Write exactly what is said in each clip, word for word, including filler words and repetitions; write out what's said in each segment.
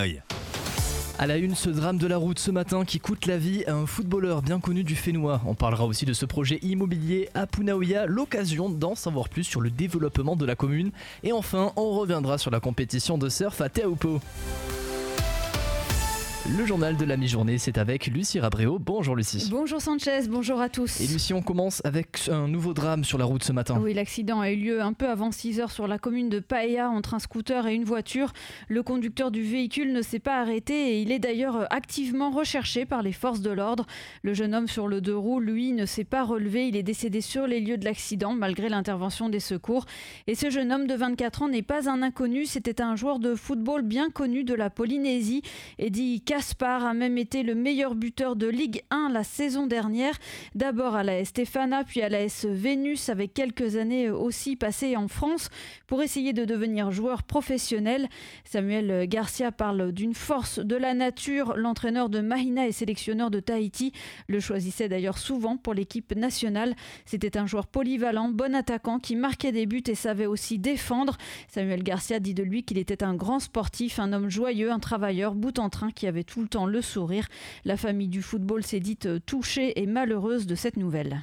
Hanoï. À la une, ce drame de la route ce matin qui coûte la vie à un footballeur bien connu du Fénois. On parlera aussi de ce projet immobilier à Punaouia, l'occasion d'en savoir plus sur le développement de la commune. Et enfin, on reviendra sur la compétition de surf à Teahupo'o. Le journal de la mi-journée, c'est avec Lucie Rabréau. Bonjour Lucie. Bonjour Sanchez, bonjour à tous. Et Lucie, on commence avec un nouveau drame sur la route ce matin. Oui, l'accident a eu lieu un peu avant six heures sur la commune de Paella entre un scooter et une voiture. Le conducteur du véhicule ne s'est pas arrêté et il est d'ailleurs activement recherché par les forces de l'ordre. Le jeune homme sur le deux roues, lui, ne s'est pas relevé. Il est décédé sur les lieux de l'accident malgré l'intervention des secours. Et ce jeune homme de vingt-quatre ans n'est pas un inconnu. C'était un joueur de football bien connu de la Polynésie. Eddie Caspar a même été le meilleur buteur de Ligue un la saison dernière. D'abord à l'A S Stéphana, puis à l'A S Vénus, avec quelques années aussi passées en France pour essayer de devenir joueur professionnel. Samuel Garcia parle d'une force de la nature. L'entraîneur de Mahina et sélectionneur de Tahiti le choisissait d'ailleurs souvent pour l'équipe nationale. C'était un joueur polyvalent, bon attaquant qui marquait des buts et savait aussi défendre. Samuel Garcia dit de lui qu'il était un grand sportif, un homme joyeux, un travailleur bout en train qui avait tout le temps le sourire. La famille du football s'est dite touchée et malheureuse de cette nouvelle.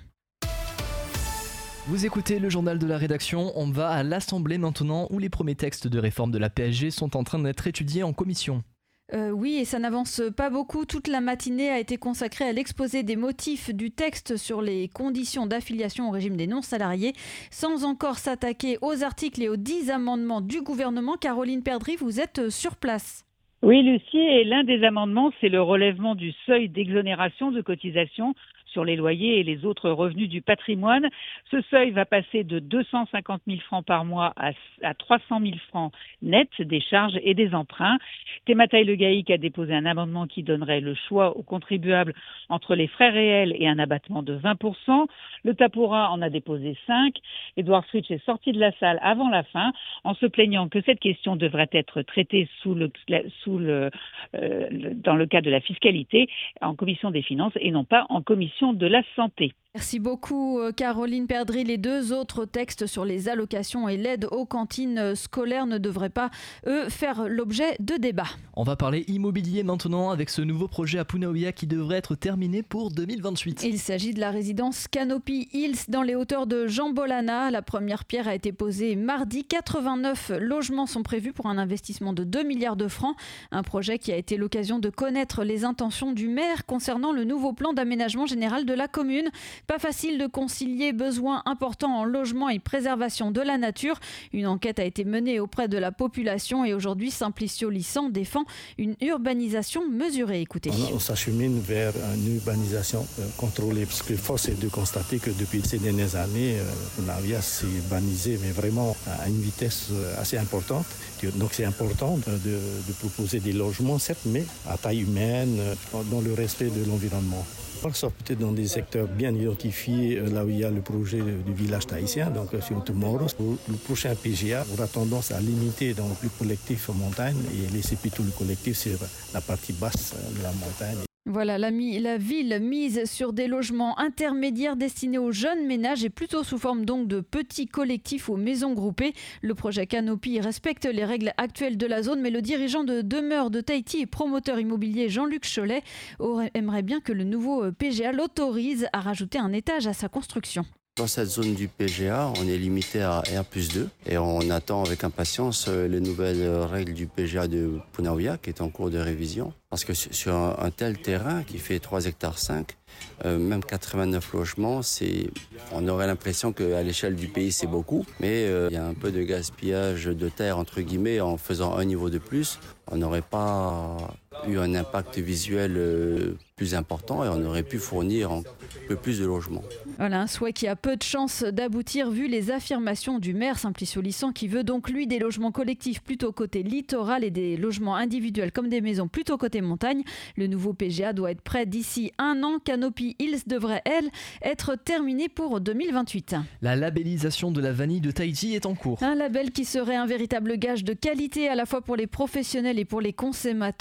Vous écoutez le journal de la rédaction, on va à l'Assemblée maintenant où les premiers textes de réforme de la P S G sont en train d'être étudiés en commission. Euh, oui, et ça n'avance pas beaucoup. Toute la matinée a été consacrée à l'exposé des motifs du texte sur les conditions d'affiliation au régime des non-salariés, sans encore s'attaquer aux articles et aux dix amendements du gouvernement. Caroline Perdry, vous êtes sur place. Oui, Lucie, et l'un des amendements, c'est le relèvement du seuil d'exonération de cotisation sur les loyers et les autres revenus du patrimoine. Ce seuil va passer de deux cent cinquante mille francs par mois à, à trois cent mille francs nets des charges et des emprunts. Thémataï Le Gaïc a déposé un amendement qui donnerait le choix aux contribuables entre les frais réels et un abattement de vingt pour cent. Le Tapoura en a déposé cinq. Édouard Fritsch est sorti de la salle avant la fin en se plaignant que cette question devrait être traitée sous le, sous le, euh, dans le cadre de la fiscalité en commission des finances et non pas en commission de la santé. Merci beaucoup Caroline Perdry. Les deux autres textes sur les allocations et l'aide aux cantines scolaires ne devraient pas, eux, faire l'objet de débats. On va parler immobilier maintenant avec ce nouveau projet à Punaouia qui devrait être terminé pour deux mille vingt-huit. Il s'agit de la résidence Canopy Hills dans les hauteurs de Jambolana. La première pierre a été posée mardi. quatre-vingt-neuf logements sont prévus pour un investissement de deux milliards de francs. Un projet qui a été l'occasion de connaître les intentions du maire concernant le nouveau plan d'aménagement général de la commune. Pas facile de concilier besoins importants en logement et préservation de la nature. Une enquête a été menée auprès de la population et aujourd'hui, Simplicio Lissan défend une urbanisation mesurée. Écoutez. On, on s'achemine vers une urbanisation euh, contrôlée parce que force est de constater que depuis ces dernières années, euh, Punaouia s'est urbanisé mais vraiment à une vitesse assez importante. Donc c'est important de, de proposer des logements, certes, mais à taille humaine, dans le respect de l'environnement. Sauf peut-être dans des secteurs bien identifiés, là où il y a le projet du village tahitien, donc sur Tomorrow. Le prochain P G A aura tendance à limiter donc, le collectif montagne et laisser plutôt le collectif sur la partie basse de la montagne. Voilà, la, la ville mise sur des logements intermédiaires destinés aux jeunes ménages et plutôt sous forme donc de petits collectifs ou maisons groupées. Le projet Canopy respecte les règles actuelles de la zone, mais le dirigeant de demeure de Tahiti et promoteur immobilier Jean-Luc Cholet aurait, aimerait bien que le nouveau P G A l'autorise à rajouter un étage à sa construction. Dans cette zone du P G A, on est limité à R plus deux et on attend avec impatience les nouvelles règles du P G A de Punaouia qui est en cours de révision. Parce que sur un tel terrain qui fait trois hectares cinq, euh, même quatre-vingt-neuf logements, c'est, on aurait l'impression qu'à l'échelle du pays c'est beaucoup, mais euh, il y a un peu de gaspillage de terre entre guillemets en faisant un niveau de plus. On n'aurait pas eu un impact visuel euh, plus important et on aurait pu fournir un peu plus de logements. Voilà, un souhait qui a peu de chances d'aboutir vu les affirmations du maire Simplicio Lissan qui veut donc lui des logements collectifs plutôt côté littoral et des logements individuels comme des maisons plutôt côté montagne. Le nouveau P G A doit être prêt d'ici un an. Canopy Hills devrait, elle, être terminée pour deux mille vingt-huit. La labellisation de la vanille de Tahiti est en cours. Un label qui serait un véritable gage de qualité à la fois pour les professionnels et pour les consommateurs. Et ça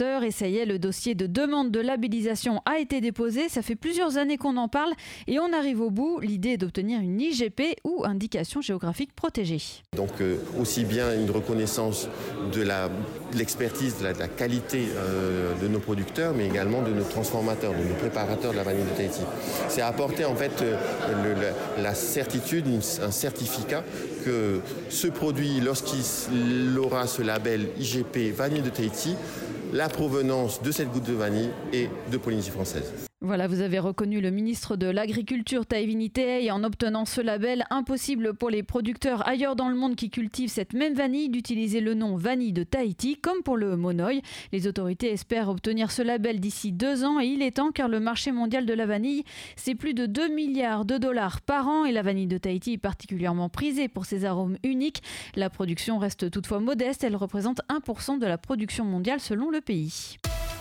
y est, le dossier de demande de labellisation a été déposé. Ça fait plusieurs années qu'on en parle et on arrive au bout. L'idée est d'obtenir une I G P ou indication géographique protégée. Donc euh, aussi bien une reconnaissance de, la, de l'expertise, de la, de la qualité euh, de nos producteurs, mais également de nos transformateurs, de nos préparateurs de la vanille de Tahiti. C'est apporter en fait euh, le, la, la certitude, une, un certificat que ce produit, lorsqu'il aura ce label I G P vanille de Tahiti, la provenance de cette goutte de vanille est de Polynésie française. Voilà, vous avez reconnu le ministre de l'Agriculture, Taivini Tehei, en obtenant ce label. Impossible pour les producteurs ailleurs dans le monde qui cultivent cette même vanille d'utiliser le nom vanille de Tahiti, comme pour le monoï. Les autorités espèrent obtenir ce label d'ici deux ans et il est temps car le marché mondial de la vanille, c'est plus de deux milliards de dollars par an et la vanille de Tahiti est particulièrement prisée pour ses arômes uniques. La production reste toutefois modeste, elle représente un pour cent de la production mondiale selon le pays.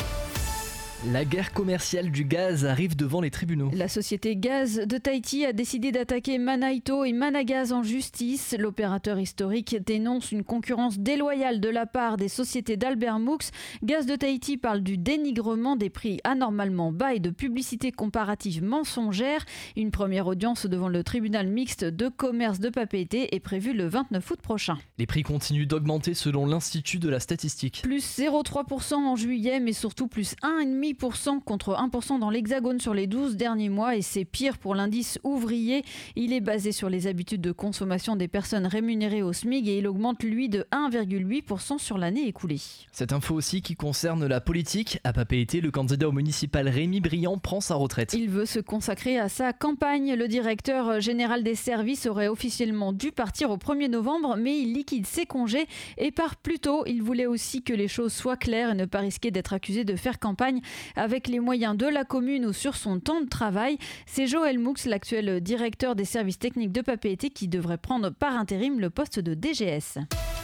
La guerre commerciale du gaz arrive devant les tribunaux. La société Gaz de Tahiti a décidé d'attaquer Manaito et Managaz en justice. L'opérateur historique dénonce une concurrence déloyale de la part des sociétés d'Albert Moux. Gaz de Tahiti parle du dénigrement des prix anormalement bas et de publicité comparative mensongère. Une première audience devant le tribunal mixte de commerce de Papeete est prévue le vingt-neuf août prochain. Les prix continuent d'augmenter selon l'Institut de la statistique. Plus zéro virgule trois pour cent en juillet, mais surtout plus un virgule cinq pour cent contre un pour cent dans l'Hexagone sur les douze derniers mois. Et c'est pire pour l'indice ouvrier. Il est basé sur les habitudes de consommation des personnes rémunérées au SMIC et il augmente, lui, de un virgule huit pour cent sur l'année écoulée. Cette info aussi qui concerne la politique. À Papeete, le candidat au municipal Rémi Briand prend sa retraite. Il veut se consacrer à sa campagne. Le directeur général des services aurait officiellement dû partir au premier novembre, mais il liquide ses congés et part plus tôt. Il voulait aussi que les choses soient claires et ne pas risquer d'être accusé de faire campagne avec les moyens de la commune ou sur son temps de travail. C'est Joël Moux, l'actuel directeur des services techniques de Papeete, qui devrait prendre par intérim le poste de D G S.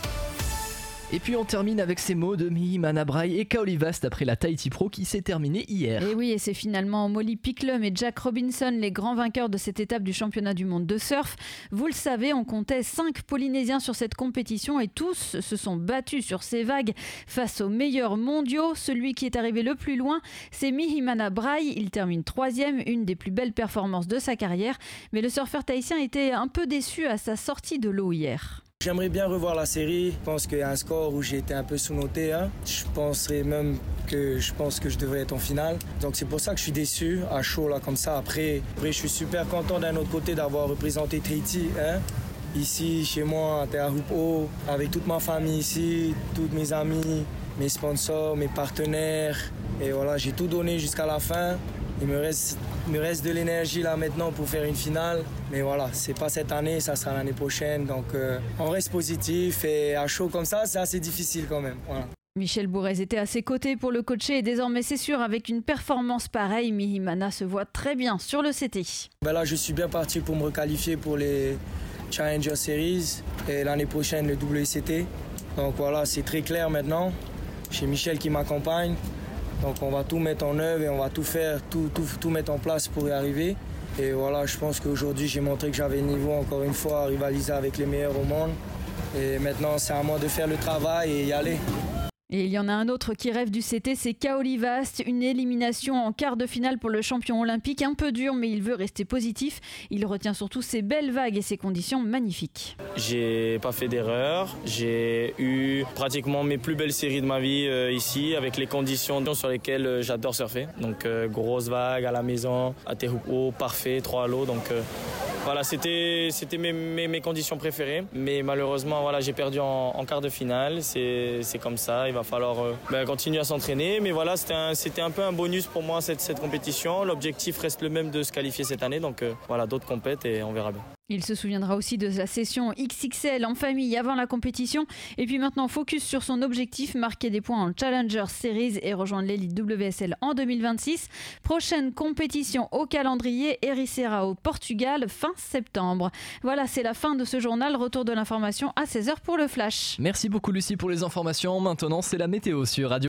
Et puis on termine avec ces mots de Mihi Manabraï et Kaolivast après la Tahiti Pro qui s'est terminée hier. Et oui, et c'est finalement Molly Picklum et Jack Robinson, les grands vainqueurs de cette étape du championnat du monde de surf. Vous le savez, on comptait cinq Polynésiens sur cette compétition et tous se sont battus sur ces vagues face aux meilleurs mondiaux. Celui qui est arrivé le plus loin, c'est Mihi Manabraï. Il termine troisième, une des plus belles performances de sa carrière. Mais le surfeur tahitien était un peu déçu à sa sortie de l'eau hier. J'aimerais bien revoir la série. Je pense qu'il y a un score où j'ai été un peu sous-noté. Hein. Je penserais même que je pense que je devrais être en finale. Donc c'est pour ça que je suis déçu, à chaud là comme ça. Après, après je suis super content d'un autre côté d'avoir représenté Tahiti. Hein. Ici, chez moi, à Teahupo'o, avec toute ma famille ici, tous mes amis, mes sponsors, mes partenaires. Et voilà, j'ai tout donné jusqu'à la fin. Il me reste, il me reste de l'énergie là maintenant pour faire une finale. Mais voilà, c'est pas cette année, ça sera l'année prochaine. Donc euh, on reste positif et à chaud comme ça, c'est assez difficile quand même. Voilà. Michel Bourrez était à ses côtés pour le coacher et désormais c'est sûr, avec une performance pareille, Mihi Mana se voit très bien sur le C T. Ben là, je suis bien parti pour me requalifier pour les Challenger Series et l'année prochaine le W C T. Donc voilà, c'est très clair maintenant. J'ai Michel qui m'accompagne. Donc on va tout mettre en œuvre et on va tout faire, tout, tout, tout mettre en place pour y arriver. Et voilà, je pense qu'aujourd'hui j'ai montré que j'avais le niveau encore une fois à rivaliser avec les meilleurs au monde. Et maintenant c'est à moi de faire le travail et y aller. Et il y en a un autre qui rêve du C T, c'est Kaolivast. Une élimination en quart de finale pour le champion olympique, un peu dur mais il veut rester positif. Il retient surtout ses belles vagues et ses conditions magnifiques. J'ai pas fait d'erreur, j'ai eu pratiquement mes plus belles séries de ma vie euh, ici avec les conditions sur lesquelles euh, j'adore surfer. Donc euh, grosse vague à la maison, à Teahupo'o, parfait, trois à l'eau. Donc euh, voilà, c'était, c'était mes, mes, mes conditions préférées. Mais malheureusement, voilà, j'ai perdu en, en quart de finale. C'est, c'est comme ça, il va falloir euh, ben, continuer à s'entraîner. Mais voilà, c'était un, c'était un peu un bonus pour moi cette, cette compétition. L'objectif reste le même de se qualifier cette année. Donc euh, voilà, d'autres compètes et on verra bien. Il se souviendra aussi de sa session X X L en famille avant la compétition. Et puis maintenant, focus sur son objectif, marquer des points en Challenger Series et rejoindre l'élite W S L en deux mille vingt-six. Prochaine compétition au calendrier, Ericeira au Portugal, fin septembre. Voilà, c'est la fin de ce journal. Retour de l'information à seize heures pour le Flash. Merci beaucoup Lucie pour les informations. Maintenant, c'est la météo sur Radio.